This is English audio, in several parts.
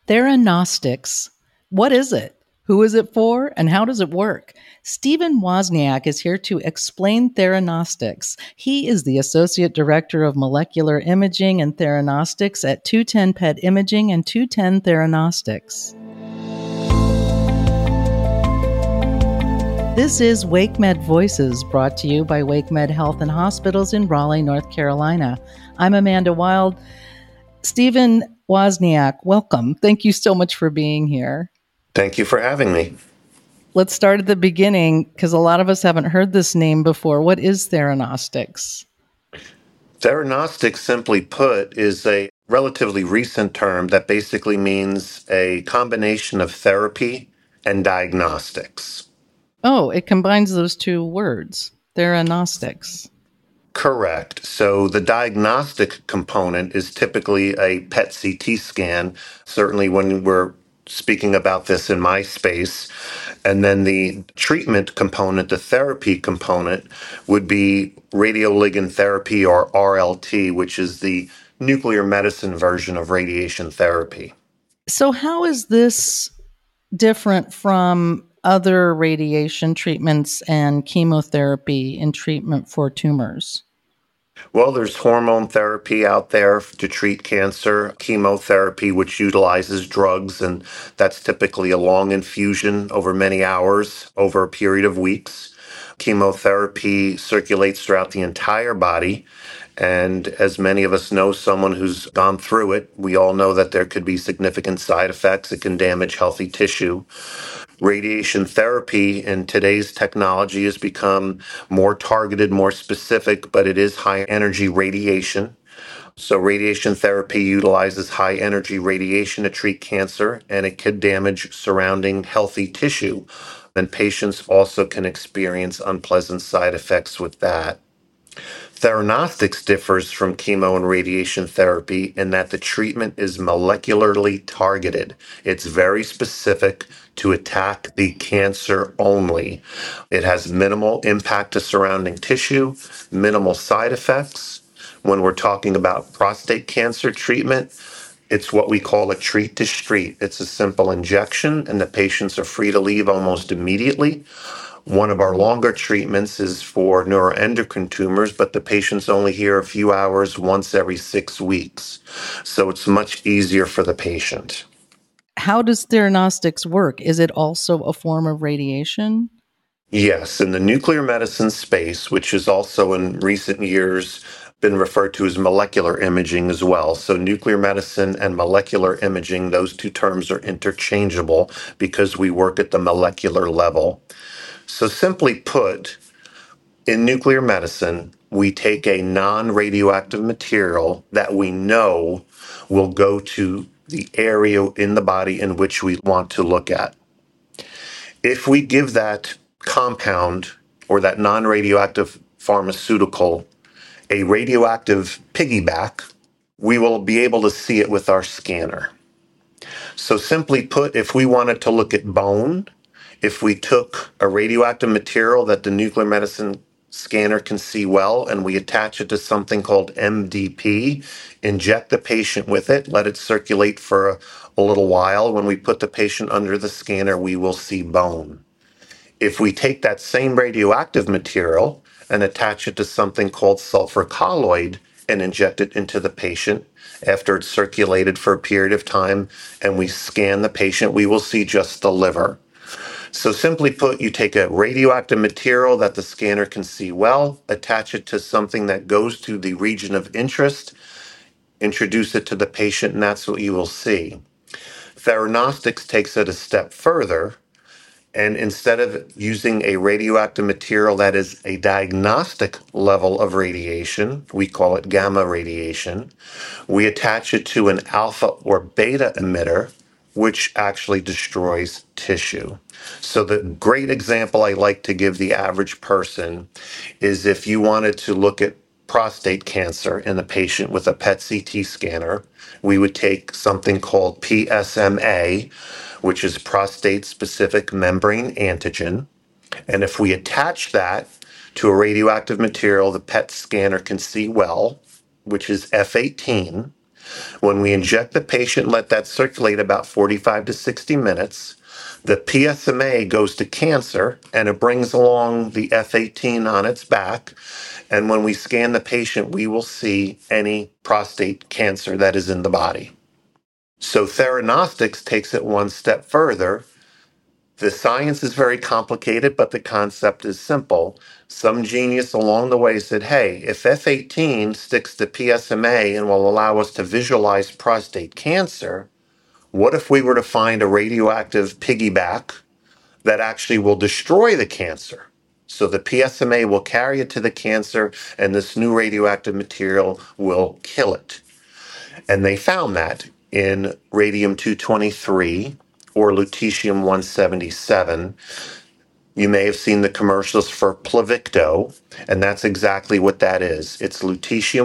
Theranostics. What is it? Who is it for? And how does it work? Stephen Wozniak is here to explain Theranostics. He is the Associate Director of Molecular Imaging and Theranostics at 210 PET Imaging and 210 Theranostics. This is WakeMed Voices, brought to you by WakeMed Health and Hospitals in Raleigh, North Carolina. I'm Amanda Wild. Stephen Wozniak, welcome. Thank you so much for being here. Thank you for having me. Let's start at the beginning, because a lot of us haven't heard this name before. What is Theranostics? Theranostics, simply put, is a relatively recent term that basically means a combination of therapy and diagnostics. Oh, it combines those two words, Theranostics. Correct. So the diagnostic component is typically a PET CT scan, certainly when we're speaking about this in my space. And then the treatment component, the therapy component, would be radioligand therapy or RLT, which is the nuclear medicine version of radiation therapy. So how is this different from other radiation treatments and chemotherapy in treatment for tumors? Well, there's hormone therapy out there to treat cancer, chemotherapy, which utilizes drugs, and that's typically a long infusion over many hours, over a period of weeks. Chemotherapy circulates throughout the entire body. And as many of us know, someone who's gone through it, we all know that there could be significant side effects. It can damage healthy tissue. Radiation therapy in today's technology has become more targeted, more specific, but it is high energy radiation. So radiation therapy utilizes high energy radiation to treat cancer, and it could damage surrounding healthy tissue. And patients also can experience unpleasant side effects with that. Theranostics differs from chemo and radiation therapy in that the treatment is molecularly targeted. It's very specific to attack the cancer only. It has minimal impact to surrounding tissue, minimal side effects. When we're talking about prostate cancer treatment, it's what we call a treat to street. It's a simple injection, and the patients are free to leave almost immediately. One of our longer treatments is for neuroendocrine tumors, but the patient's only here a few hours once every 6 weeks. So it's much easier for the patient. How does Theranostics work? Is it also a form of radiation? Yes, in the nuclear medicine space, which is also in recent years been referred to as molecular imaging as well. So nuclear medicine and molecular imaging, those two terms are interchangeable because we work at the molecular level. So simply put, in nuclear medicine, we take a non-radioactive material that we know will go to the area in the body in which we want to look at. If we give that compound or that non-radioactive pharmaceutical a radioactive piggyback, we will be able to see it with our scanner. So simply put, if we wanted to look at bone, if we took a radioactive material that the nuclear medicine scanner can see well and we attach it to something called MDP, inject the patient with it, let it circulate for a little while. When we put the patient under the scanner, we will see bone. If we take that same radioactive material and attach it to something called sulfur colloid and inject it into the patient, after it's circulated for a period of time and we scan the patient, we will see just the liver. So simply put, you take a radioactive material that the scanner can see well, attach it to something that goes to the region of interest, introduce it to the patient, and that's what you will see. Theranostics takes it a step further, and instead of using a radioactive material that is a diagnostic level of radiation, we call it gamma radiation, we attach it to an alpha or beta emitter, which actually destroys tissue. So the great example I like to give the average person is if you wanted to look at prostate cancer in a patient with a PET CT scanner, we would take something called PSMA, which is prostate-specific membrane antigen. And if we attach that to a radioactive material the PET scanner can see well, which is F18, When we inject the patient, let that circulate about 45 to 60 minutes. The PSMA goes to cancer and it brings along the F18 on its back. And when we scan the patient, we will see any prostate cancer that is in the body. So Theranostics takes it one step further. The science is very complicated, but the concept is simple. Some genius along the way said, hey, if F18 sticks to PSMA and will allow us to visualize prostate cancer, what if we were to find a radioactive piggyback that actually will destroy the cancer? So the PSMA will carry it to the cancer, and this new radioactive material will kill it. And they found that in radium 223 or lutetium 177. You may have seen the commercials for Pluvicto, and that's exactly what that is. It's lutetium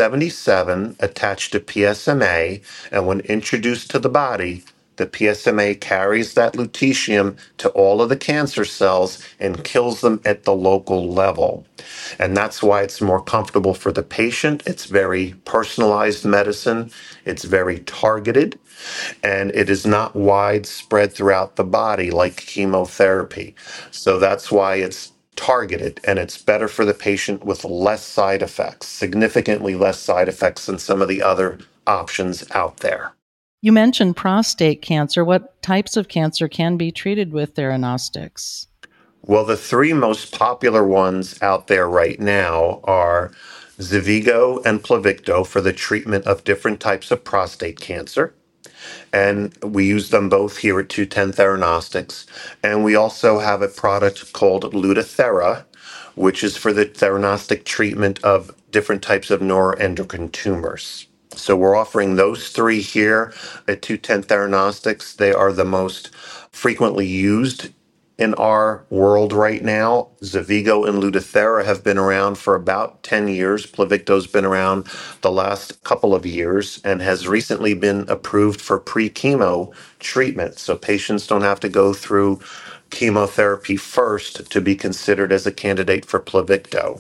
177 attached to PSMA, and when introduced to the body, the PSMA carries that lutetium to all of the cancer cells and kills them at the local level. And that's why it's more comfortable for the patient. It's very personalized medicine. It's very targeted, and it is not widespread throughout the body like chemotherapy. So that's why it's targeted, and it's better for the patient with less side effects, significantly less side effects than some of the other options out there. You mentioned prostate cancer. What types of cancer can be treated with theranostics? Well, the three most popular ones out there right now are Xofigo and Pluvicto for the treatment of different types of prostate cancer. And we use them both here at 210 Theranostics. And we also have a product called Lutathera, which is for the theranostic treatment of different types of neuroendocrine tumors. So we're offering those three here at 210 Theranostics. They are the most frequently used in our world right now. Xofigo and Lutathera have been around for about 10 years. Pluvicto's been around the last couple of years and has recently been approved for pre-chemo treatment. So patients don't have to go through chemotherapy first to be considered as a candidate for Pluvicto.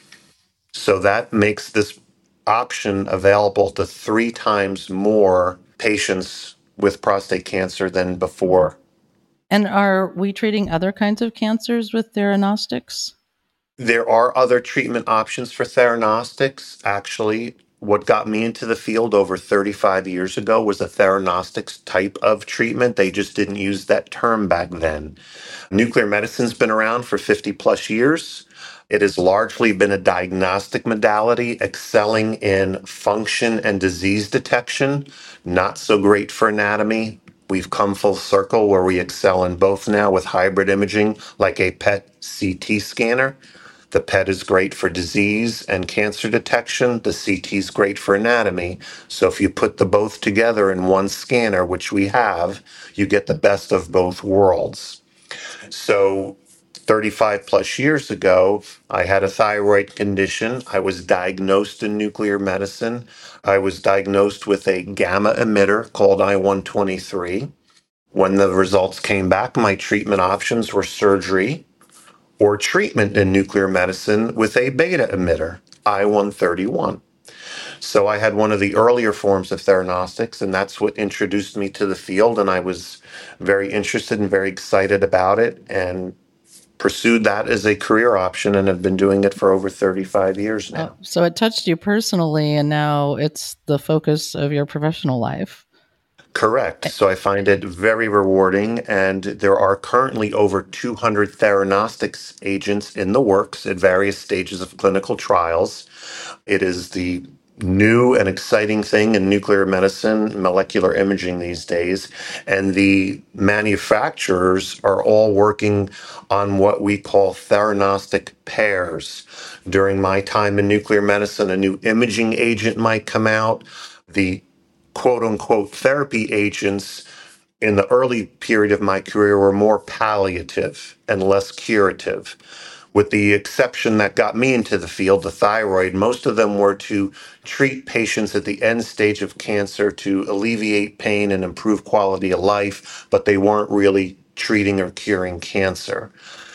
So that makes this option available to 3 times more patients with prostate cancer than before. And are we treating other kinds of cancers with theranostics? There are other treatment options for theranostics. Actually, what got me into the field over 35 years ago was a theranostics type of treatment. They just didn't use that term back then. Nuclear medicine's been around for 50 plus years. It has largely been a diagnostic modality, excelling in function and disease detection, not so great for anatomy. We've come full circle where we excel in both now with hybrid imaging like a PET CT scanner. The PET is great for disease and cancer detection. The CT is great for anatomy. So if you put the both together in one scanner, which we have, you get the best of both worlds. So 35 plus years ago, I had a thyroid condition. I was diagnosed in nuclear medicine. I was diagnosed with a gamma emitter called I-123. When the results came back, my treatment options were surgery or treatment in nuclear medicine with a beta emitter, I-131. So I had one of the earlier forms of theranostics, and that's what introduced me to the field. And I was very interested and very excited about it and pursued that as a career option and have been doing it for over 35 years now. So it touched you personally, and now it's the focus of your professional life. Correct. So I find it very rewarding, and there are currently over 200 theranostics agents in the works at various stages of clinical trials. It is the new and exciting thing in nuclear medicine, molecular imaging these days, and the manufacturers are all working on what we call theranostic pairs. During my time in nuclear medicine, a new imaging agent might come out. The quote unquote therapy agents in the early period of my career were more palliative and less curative. With the exception that got me into the field, the thyroid, most of them were to treat patients at the end stage of cancer to alleviate pain and improve quality of life, but they weren't really treating or curing cancer.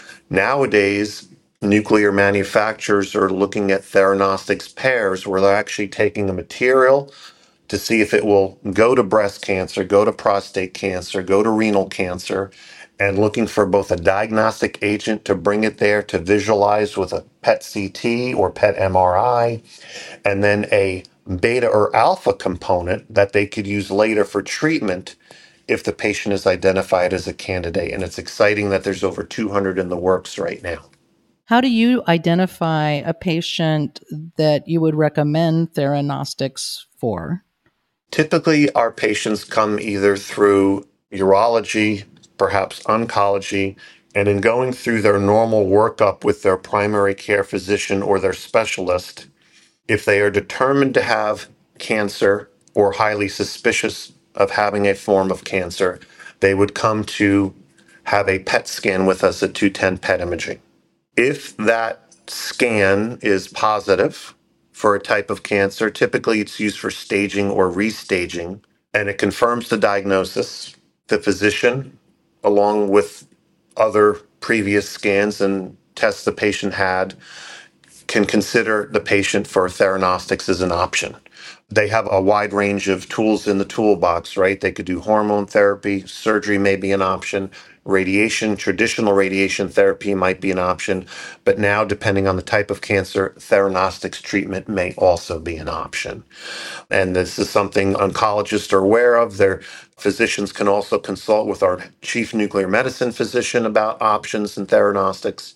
Nowadays, nuclear manufacturers are looking at theranostics pairs where they're actually taking a material, to see if it will go to breast cancer, go to prostate cancer, go to renal cancer, and looking for both a diagnostic agent to bring it there to visualize with a PET CT or PET MRI, and then a beta or alpha component that they could use later for treatment if the patient is identified as a candidate. And it's exciting that there's over 200 in the works right now. How do you identify a patient that you would recommend theranostics for? Typically, our patients come either through urology, perhaps oncology, and in going through their normal workup with their primary care physician or their specialist, if they are determined to have cancer or highly suspicious of having a form of cancer, they would come to have a PET scan with us at 210 PET imaging. If that scan is positive for a type of cancer, typically it's used for staging or restaging, and it confirms the diagnosis. The physician, along with other previous scans and tests the patient had, can consider the patient for theranostics as an option. They have a wide range of tools in the toolbox, right? They could do hormone therapy, surgery may be an option, radiation, traditional radiation therapy might be an option, but now, depending on the type of cancer, theranostics treatment may also be an option. And this is something oncologists are aware of. Their physicians can also consult with our chief nuclear medicine physician about options in theranostics,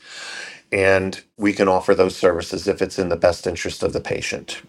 and we can offer those services if it's in the best interest of the patient.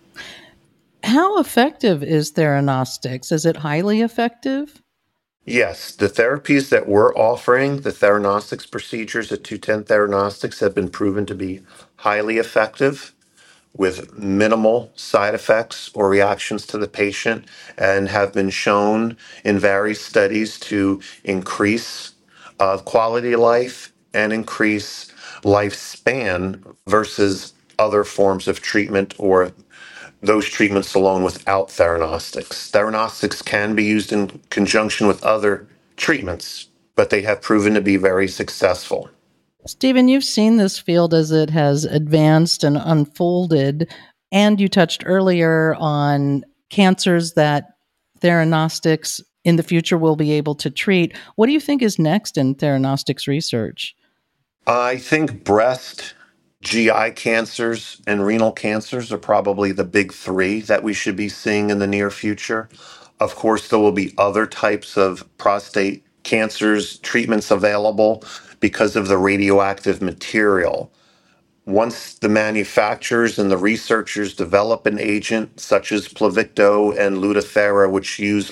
How effective is theranostics? Is it highly effective? Yes, the therapies that we're offering, the theranostics procedures at 210 Theranostics, have been proven to be highly effective with minimal side effects or reactions to the patient, and have been shown in various studies to increase quality of life and increase lifespan versus other forms of treatment or those treatments alone without theranostics. Theranostics can be used in conjunction with other treatments, but they have proven to be very successful. Stephen, you've seen this field as it has advanced and unfolded, and you touched earlier on cancers that theranostics in the future will be able to treat. What do you think is next in theranostics research? I think breast, GI cancers, and renal cancers are probably the big three that we should be seeing in the near future. Of course, there will be other types of prostate cancers treatments available because of the radioactive material. Once the manufacturers and the researchers develop an agent such as Pluvicto and Lutathera, which use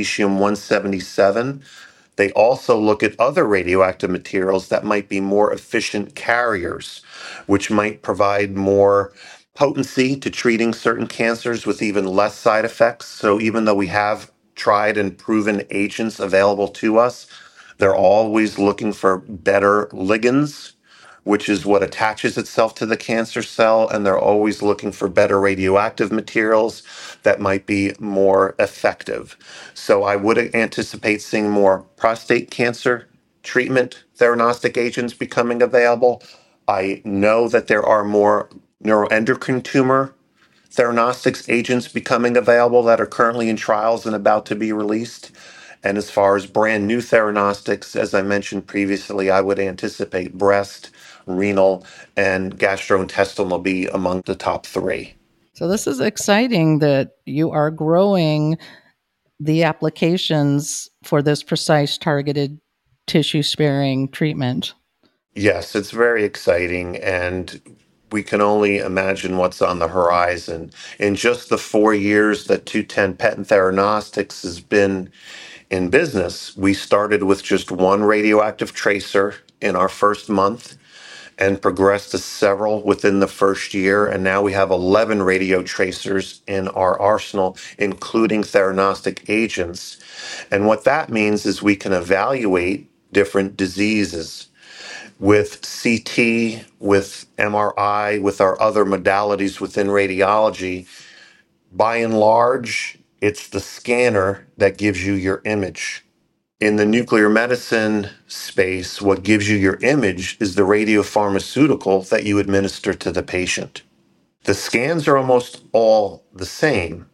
lutetium-177, they also look at other radioactive materials that might be more efficient carriers, which might provide more potency to treating certain cancers with even less side effects. So even though we have tried and proven agents available to us, they're always looking for better ligands, which is what attaches itself to the cancer cell, and they're always looking for better radioactive materials that might be more effective. So I would anticipate seeing more prostate cancer treatment theranostic agents becoming available. I know that there are more neuroendocrine tumor theranostics agents becoming available that are currently in trials and about to be released. And as far as brand new theranostics, as I mentioned previously, I would anticipate breast, renal, and gastrointestinal will be among the top three. So this is exciting that you are growing the applications for this precise targeted tissue sparing treatment. Yes, it's very exciting, and we can only imagine what's on the horizon. In just the 4 years that 210 PET and Theranostics has been in business, we started with just one radioactive tracer in our first month and progressed to several within the first year. And now we have 11 radio tracers in our arsenal, including theranostic agents. And what that means is we can evaluate different diseases with CT, with MRI, with our other modalities within radiology. By and large, it's the scanner that gives you your image. In the nuclear medicine space, what gives you your image is the radiopharmaceutical that you administer to the patient. The scans are almost all the same,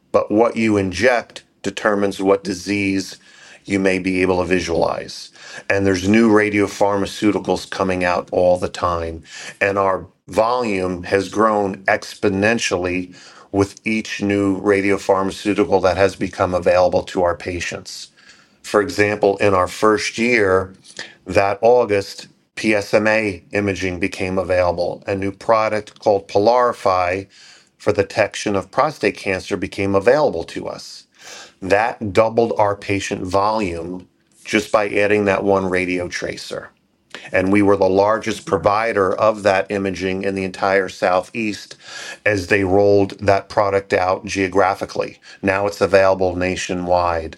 but what you inject determines what disease you may be able to visualize. And there's new radiopharmaceuticals coming out all the time. And our volume has grown exponentially with each new radiopharmaceutical that has become available to our patients. For example, in our first year, that August, PSMA imaging became available. A new product called Polarify for the detection of prostate cancer became available to us. That doubled our patient volume just by adding that one radio tracer. And we were the largest provider of that imaging in the entire Southeast as they rolled that product out geographically. Now it's available nationwide.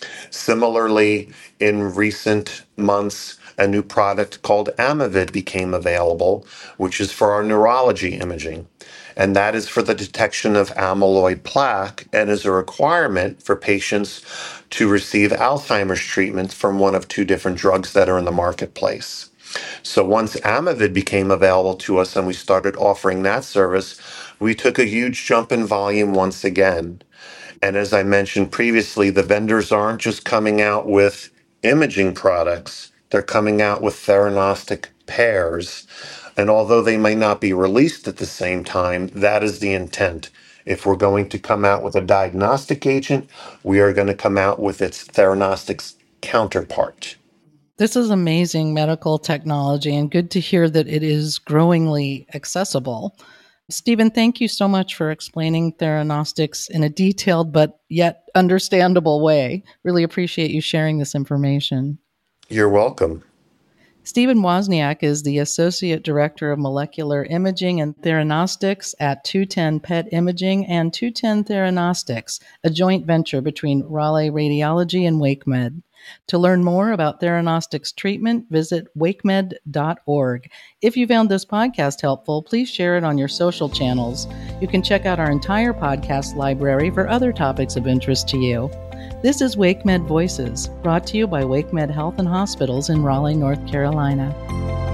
Similarly, in recent months, a new product called Amavid became available, which is for our neurology imaging. And that is for the detection of amyloid plaque and is a requirement for patients to receive Alzheimer's treatment from one of two different drugs that are in the marketplace. So once Amavid became available to us and we started offering that service, we took a huge jump in volume once again. And as I mentioned previously, the vendors aren't just coming out with imaging products, they're coming out with theranostic pairs. And although they may not be released at the same time, that is the intent. If we're going to come out with a diagnostic agent, we are going to come out with its theranostics counterpart. This is amazing medical technology, and good to hear that it is growingly accessible. Stephen, thank you so much for explaining theranostics in a detailed but yet understandable way. Really appreciate you sharing this information. You're welcome. Stephen Wozniak is the Associate Director of Molecular Imaging and Theranostics at 210 PET Imaging and 210 Theranostics, a joint venture between Raleigh Radiology and WakeMed. To learn more about Theranostics treatment, visit wakemed.org. If you found this podcast helpful, please share it on your social channels. You can check out our entire podcast library for other topics of interest to you. This is WakeMed Voices, brought to you by WakeMed Health and Hospitals in Raleigh, North Carolina.